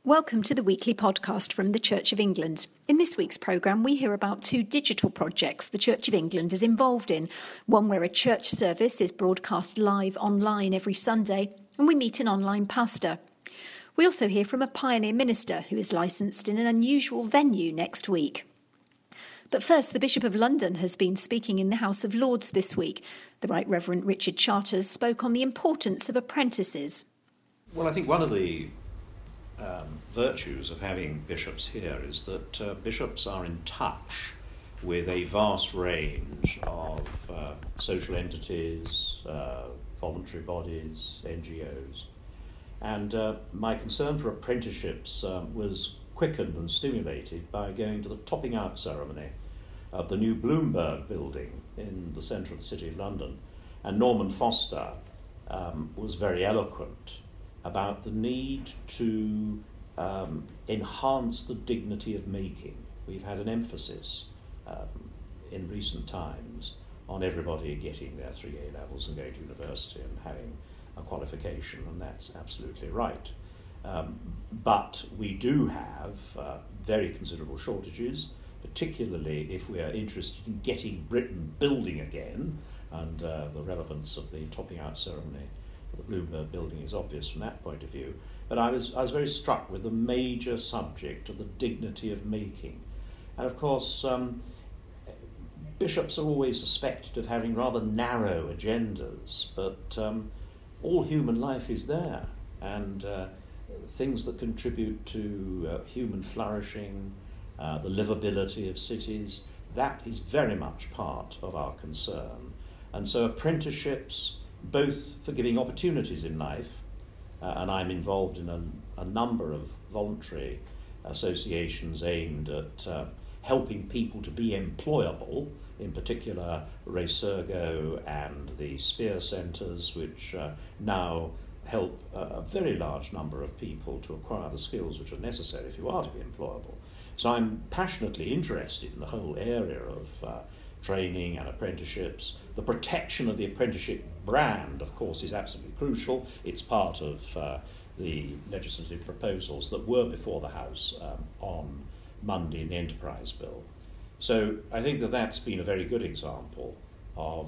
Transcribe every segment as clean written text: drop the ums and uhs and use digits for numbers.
Welcome to the weekly podcast from the Church of England. In this week's programme, we hear about two digital projects the Church of England is involved in. One where a church service is broadcast live online every Sunday, and we meet an online pastor. We also hear from a pioneer minister who is licensed in an unusual venue next week. But first, the Bishop of London has been speaking in the House of Lords this week. The Right Reverend Richard Charters spoke on the importance of apprentices. Well, I think one of the virtues of having bishops here is that bishops are in touch with a vast range of social entities, voluntary bodies, NGOs. And my concern for apprenticeships was quickened and stimulated by going to the topping out ceremony of the new Bloomberg building in the centre of the City of London. And Norman Foster was very eloquent about the need to enhance the dignity of making. We've had an emphasis in recent times on everybody getting their 3 A levels and going to university and having a qualification, and that's absolutely right. But we do have very considerable shortages, particularly if we are interested in getting Britain building again, and the relevance of the topping out ceremony of the Bloomberg building is obvious from that point of view. But I was very struck with the major subject of the dignity of making. And of course, bishops are always suspected of having rather narrow agendas, but all human life is there, and things that contribute to human flourishing, the livability of cities, that is very much part of our concern. And so apprenticeships, both for giving opportunities in life, and I'm involved in a number of voluntary associations aimed at helping people to be employable, in particular Resurgo and the Spear Centres, which now help a very large number of people to acquire the skills which are necessary if you are to be employable. So I'm passionately interested in the whole area of training and apprenticeships. The protection of the apprenticeship brand, of course, is absolutely crucial. It's part of the legislative proposals that were before the House on Monday in the Enterprise Bill. So I think that that's been a very good example of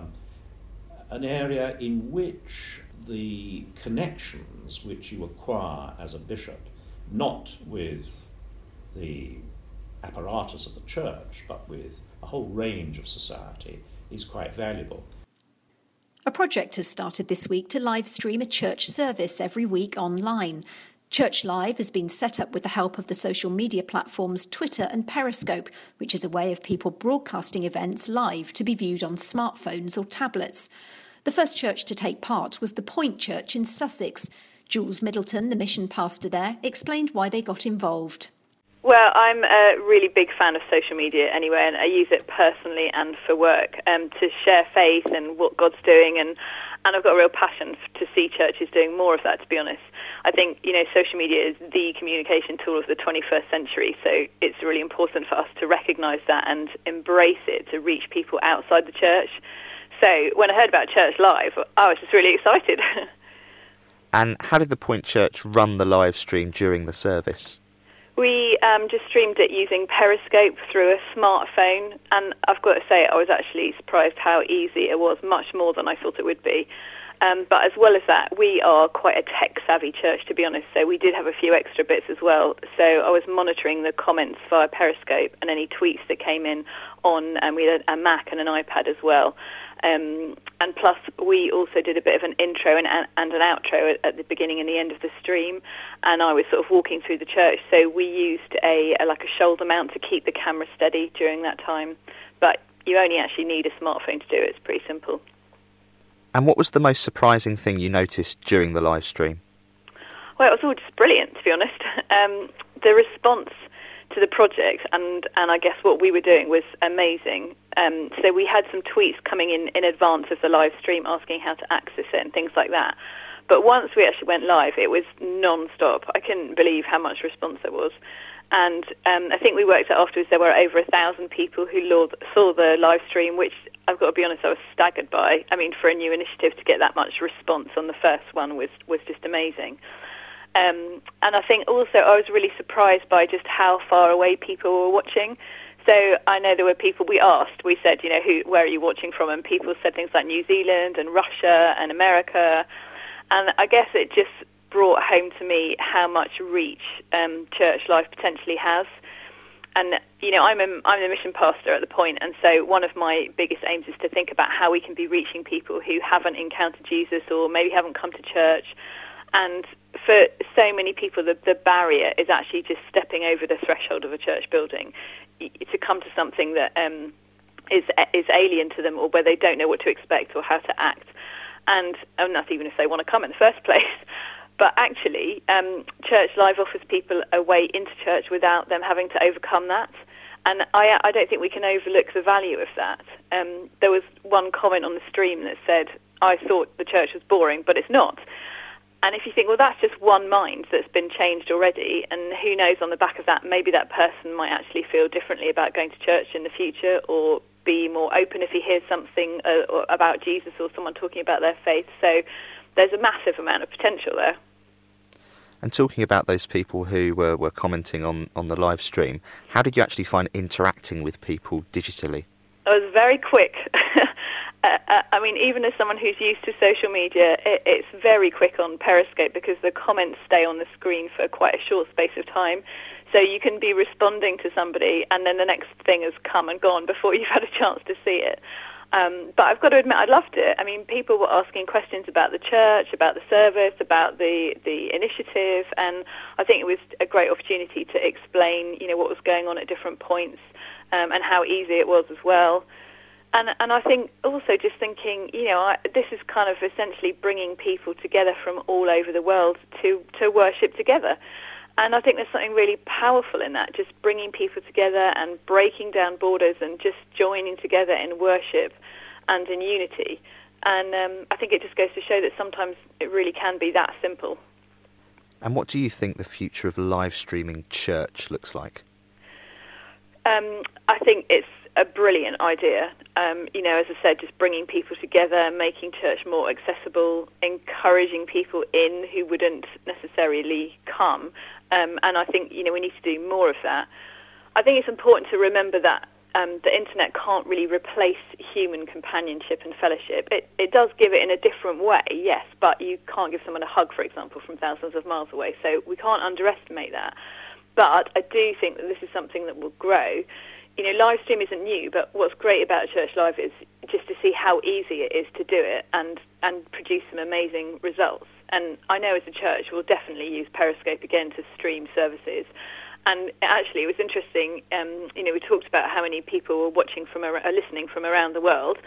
an area in which the connections which you acquire as a bishop, not with the apparatus of the church, but with a whole range of society, is quite valuable. A project has started this week to live stream a church service every week online. Church Live has been set up with the help of the social media platforms Twitter and Periscope, which is a way of people broadcasting events live to be viewed on smartphones or tablets. The first church to take part was the Point Church in Sussex. Jules Middleton, the mission pastor there, explained why they got involved. Well, I'm a really big fan of social media anyway, and I use it personally and for work to share faith and what God's doing, and I've got a real passion to see churches doing more of that, to be honest. I think, social media is the communication tool of the 21st century, so it's really important for us to recognise that and embrace it to reach people outside the church. So when I heard about Church Live, I was just really excited. And how did the Point Church run the live stream during the service? We just streamed it using Periscope through a smartphone, and I've got to say I was actually surprised how easy it was, much more than I thought it would be. But as well as that, we are quite a tech-savvy church, to be honest, so we did have a few extra bits as well. So I was monitoring the comments via Periscope and any tweets that came in on, and we had a Mac and an iPad as well. And plus, we also did a bit of an intro and an outro at the beginning and the end of the stream, and I was sort of walking through the church, so we used a shoulder mount to keep the camera steady during that time. But you only actually need a smartphone to do it. It's pretty simple. And what was the most surprising thing you noticed during the live stream? Well, it was all just brilliant, to be honest. The response to the project and I guess what we were doing was amazing. So we had some tweets coming in advance of the live stream asking how to access it and things like that. But once we actually went live, it was non-stop. I couldn't believe how much response there was. And I think we worked out afterwards there were over 1,000 people who saw the live stream, which I've got to be honest, I was staggered by. I mean, for a new initiative to get that much response on the first one was just amazing. And I think also I was really surprised by just how far away people were watching. So I know there were people we said, where are you watching from? And people said things like New Zealand and Russia and America. And I guess it just brought home to me how much reach church life potentially has. And, I'm a mission pastor at the point, and so one of my biggest aims is to think about how we can be reaching people who haven't encountered Jesus or maybe haven't come to church. And for so many people, the barrier is actually just stepping over the threshold of a church building to come to something that is alien to them, or where they don't know what to expect or how to act. And not even if they want to come in the first place. But actually, Church Live offers people a way into church without them having to overcome that. And I don't think we can overlook the value of that. There was one comment on the stream that said, I thought the church was boring, but it's not. And if you think, well, that's just one mind that's been changed already, and who knows, on the back of that, maybe that person might actually feel differently about going to church in the future, or be more open if he hears something about Jesus or someone talking about their faith. So there's a massive amount of potential there. And talking about those people who were commenting on the live stream, how did you actually find interacting with people digitally? I was very quick. I mean, even as someone who's used to social media, it's very quick on Periscope because the comments stay on the screen for quite a short space of time. So you can be responding to somebody and then the next thing has come and gone before you've had a chance to see it. But I've got to admit, I loved it. I mean, people were asking questions about the church, about the service, about the initiative, and I think it was a great opportunity to explain, what was going on at different points, and how easy it was as well. And I think also just thinking, this is kind of essentially bringing people together from all over the world to worship together. And I think there's something really powerful in that, just bringing people together and breaking down borders and just joining together in worship and in unity. And I think it just goes to show that sometimes it really can be that simple. And what do you think the future of live streaming church looks like? I think it's a brilliant idea. As I said, just bringing people together, making church more accessible, encouraging people in who wouldn't necessarily come. And I think, we need to do more of that. I think it's important to remember that the internet can't really replace human companionship and fellowship. It does give it in a different way, yes, but you can't give someone a hug, for example, from thousands of miles away. So we can't underestimate that. But I do think that this is something that will grow. Live stream isn't new, but what's great about Church Live is just to see how easy it is to do it and produce some amazing results. And I know as a church we'll definitely use Periscope again to stream services. And actually it was interesting, we talked about how many people were listening from around the world.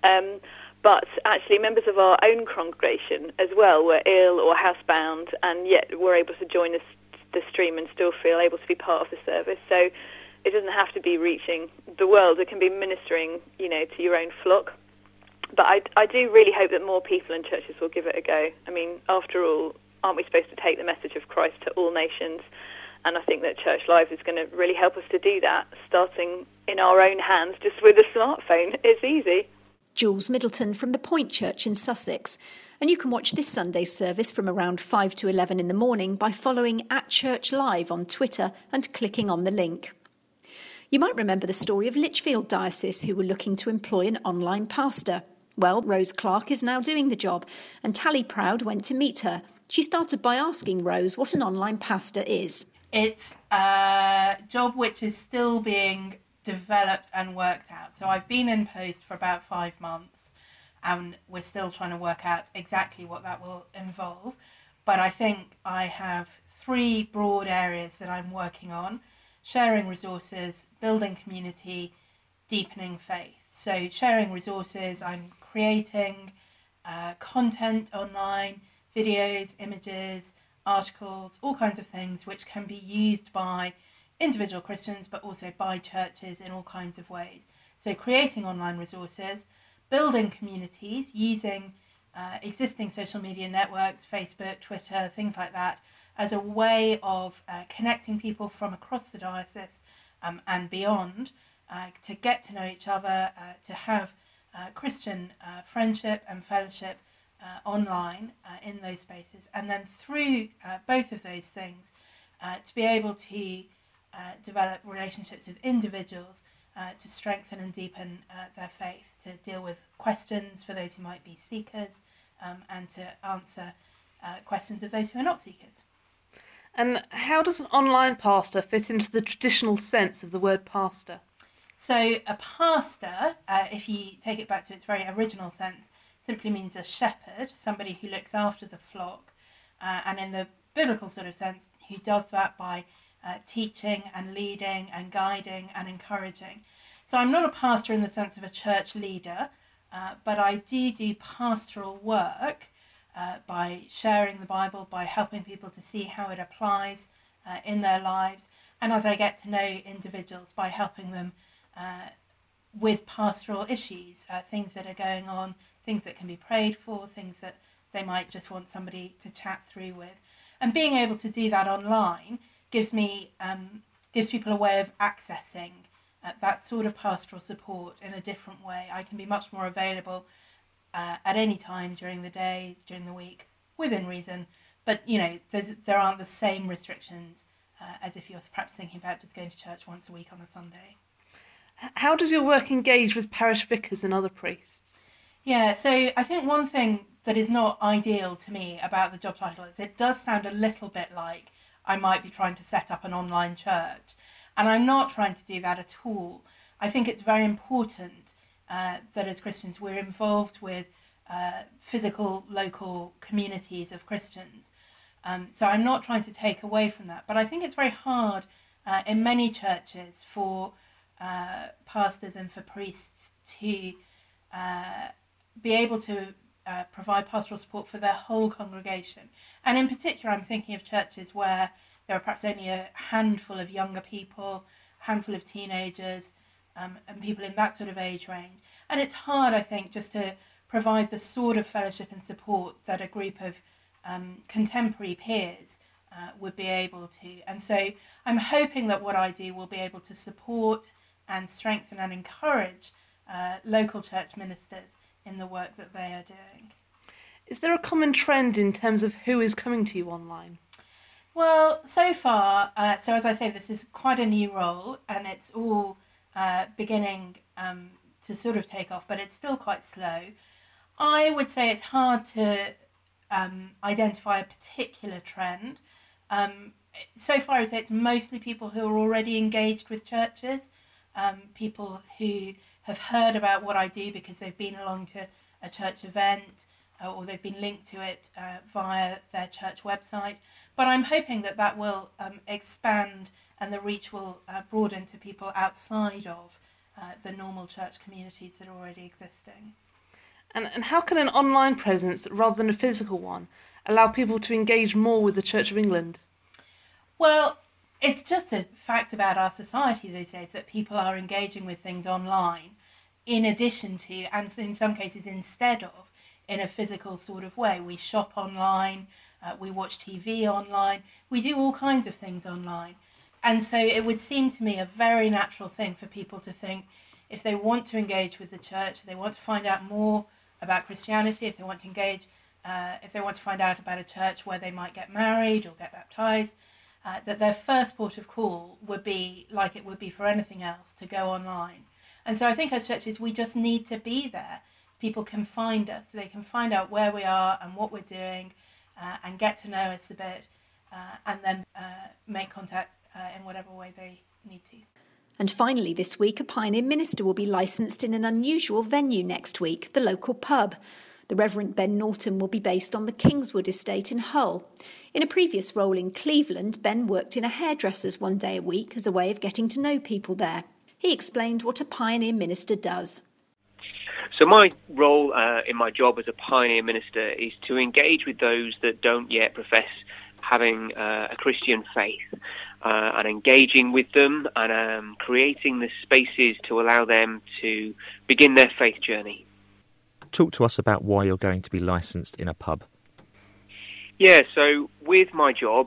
But actually members of our own congregation as well were ill or housebound and yet were able to join the stream and still feel able to be part of the service. So it doesn't have to be reaching the world. It can be ministering, to your own flock. But I do really hope that more people and churches will give it a go. I mean, after all, aren't we supposed to take the message of Christ to all nations? And I think that Church Live is going to really help us to do that, starting in our own hands, just with a smartphone. It's easy. Jules Middleton from the Point Church in Sussex. And you can watch this Sunday's service from around 5 to 11 in the morning by following @ChurchLive on Twitter and clicking on the link. You might remember the story of Lichfield Diocese, who were looking to employ an online pastor. Well, Rose Clark is now doing the job, and Tally Proud went to meet her. She started by asking Rose what an online pastor is. It's a job which is still being developed and worked out. So I've been in post for about 5 months, and we're still trying to work out exactly what that will involve. But I think I have 3 broad areas that I'm working on: sharing resources, building community, deepening faith. So sharing resources, I'm creating content online, videos, images, articles, all kinds of things which can be used by individual Christians but also by churches in all kinds of ways. So creating online resources, building communities using existing social media networks, Facebook, Twitter, things like that, as a way of connecting people from across the diocese and beyond to get to know each other, to have Christian friendship and fellowship online in those spaces, and then through both of those things to be able to develop relationships with individuals to strengthen and deepen their faith, to deal with questions for those who might be seekers, and to answer questions of those who are not seekers. And how does an online pastor fit into the traditional sense of the word pastor? So a pastor, if you take it back to its very original sense, simply means a shepherd, somebody who looks after the flock, and in the biblical sort of sense, who does that by teaching and leading and guiding and encouraging. So I'm not a pastor in the sense of a church leader, but I do pastoral work by sharing the Bible, by helping people to see how it applies in their lives, and as I get to know individuals, by helping them with pastoral issues, things that are going on, things that can be prayed for, things that they might just want somebody to chat through with. And being able to do that online gives people a way of accessing that sort of pastoral support in a different way. I can be much more available at any time during the day, during the week, within reason. But, there aren't the same restrictions as if you're perhaps thinking about just going to church once a week on a Sunday. How does your work engage with parish vicars and other priests? Yeah, so I think one thing that is not ideal to me about the job title is it does sound a little bit like I might be trying to set up an online church. And I'm not trying to do that at all. I think it's very important that as Christians we're involved with physical, local communities of Christians. So I'm not trying to take away from that. But I think it's very hard in many churches for pastors and for priests to be able to provide pastoral support for their whole congregation. And in particular, I'm thinking of churches where there are perhaps only a handful of younger people, a handful of teenagers, and people in that sort of age range. And it's hard, I think, just to provide the sort of fellowship and support that a group of contemporary peers would be able to. And so I'm hoping that what I do will be able to support and strengthen and encourage local church ministers in the work that they are doing. Is there a common trend in terms of who is coming to you online? Well, so far, so as I say, this is quite a new role and it's all beginning to sort of take off, but it's still quite slow. I would say it's hard to identify a particular trend. So far, I would say it's mostly people who are already engaged with churches, people who have heard about what I do because they've been along to a church event or they've been linked to it via their church website. But I'm hoping that will expand and the reach will broaden to people outside of the normal church communities that are already existing. And how can an online presence, rather than a physical one, allow people to engage more with the Church of England? Well, it's just a fact about our society these days that people are engaging with things online in addition to, and in some cases instead of, in a physical sort of way. We shop online, we watch TV online, we do all kinds of things online. And so it would seem to me a very natural thing for people to think, if they want to engage with the church, if they want to find out more about Christianity, if they want to engage, if they want to find out about a church where they might get married or get baptized, that their first port of call would be, like it would be for anything else, to go online. And so I think as churches, we just need to be there. People can find us, they can find out where we are and what we're doing, and get to know us a bit, and then make contact in whatever way they need to. And finally this week, a Pioneer minister will be licensed in an unusual venue next week, the local pub. The Reverend Ben Norton will be based on the Kingswood estate in Hull. In a previous role in Cleveland, Ben worked in a hairdresser's one day a week as a way of getting to know people there. He explained what a Pioneer minister does. So my role in my job as a Pioneer minister is to engage with those that don't yet profess having a Christian faith, and engaging with them and creating the spaces to allow them to begin their faith journey. Talk to us about why you're going to be licensed in a pub. Yeah, so with my job,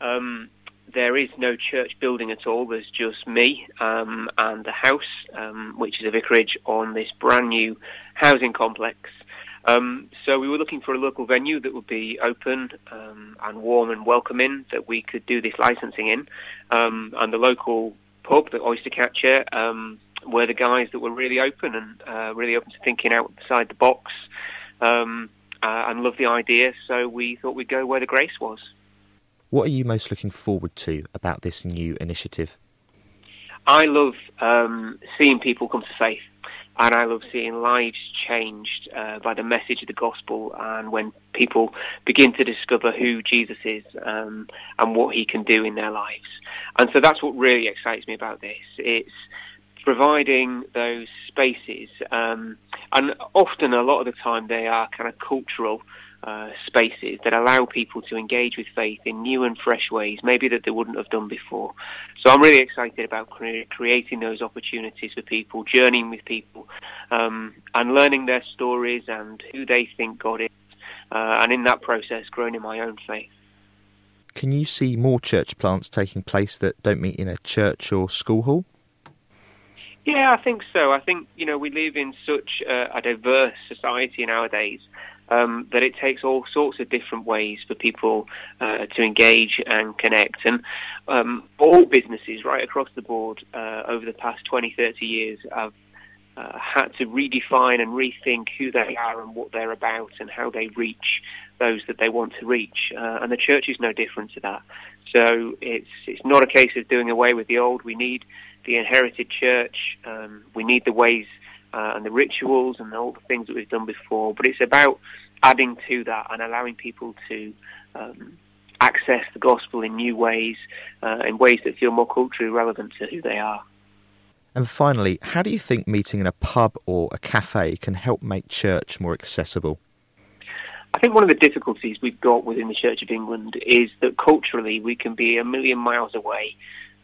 there is no church building at all. There's just me and the house, which is a vicarage on this brand new housing complex. So we were looking for a local venue that would be open and warm and welcoming, that we could do this licensing in. And the local pub, the Oyster Catcher, were the guys that were really open and really open to thinking outside the box and loved the idea. So we thought we'd go where the grace was. What are you most looking forward to about this new initiative? I love seeing people come to faith, and I love seeing lives changed by the message of the gospel, and when people begin to discover who Jesus is and what he can do in their lives. And so that's what really excites me about this. It's providing those spaces, and often, a lot of the time, they are kind of cultural spaces that allow people to engage with faith in new and fresh ways, maybe that they wouldn't have done before. So I'm really excited about creating those opportunities for people, journeying with people, and learning their stories and who they think God is, and in that process, growing in my own faith. Can you see more church plants taking place that don't meet in a church or school hall? Yeah, I think so. I think, we live in such a diverse society nowadays, that it takes all sorts of different ways for people to engage and connect. And all businesses right across the board over the past 20, 30 years have had to redefine and rethink who they are and what they're about and how they reach those that they want to reach. And the church is no different to that. So it's not a case of doing away with the old. We need the inherited church. We need the ways and the rituals and all the things that we've done before, but it's about adding to that and allowing people to access the gospel in new ways, in ways that feel more culturally relevant to who they are. And finally, how do you think meeting in a pub or a cafe can help make church more accessible? I think one of the difficulties we've got within the Church of England is that culturally we can be a million miles away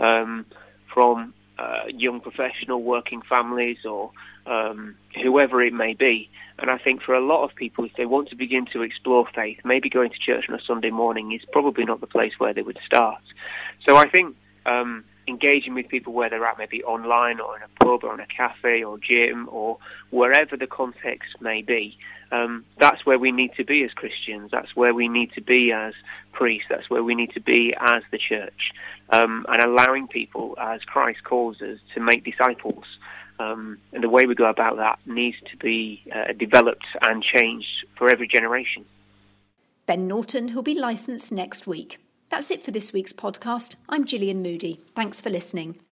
from young professional working families or whoever it may be. And I think for a lot of people, if they want to begin to explore faith, maybe going to church on a Sunday morning is probably not the place where they would start. So I think engaging with people where they're at, maybe online or in a pub or in a cafe or gym or wherever the context may be, that's where we need to be as Christians. That's where we need to be as priests. That's where we need to be as the church, and allowing people, as Christ calls us, to make disciples. And the way we go about that needs to be developed and changed for every generation. Ben Norton, who'll be licensed next week. That's it for this week's podcast. I'm Gillian Moody. Thanks for listening.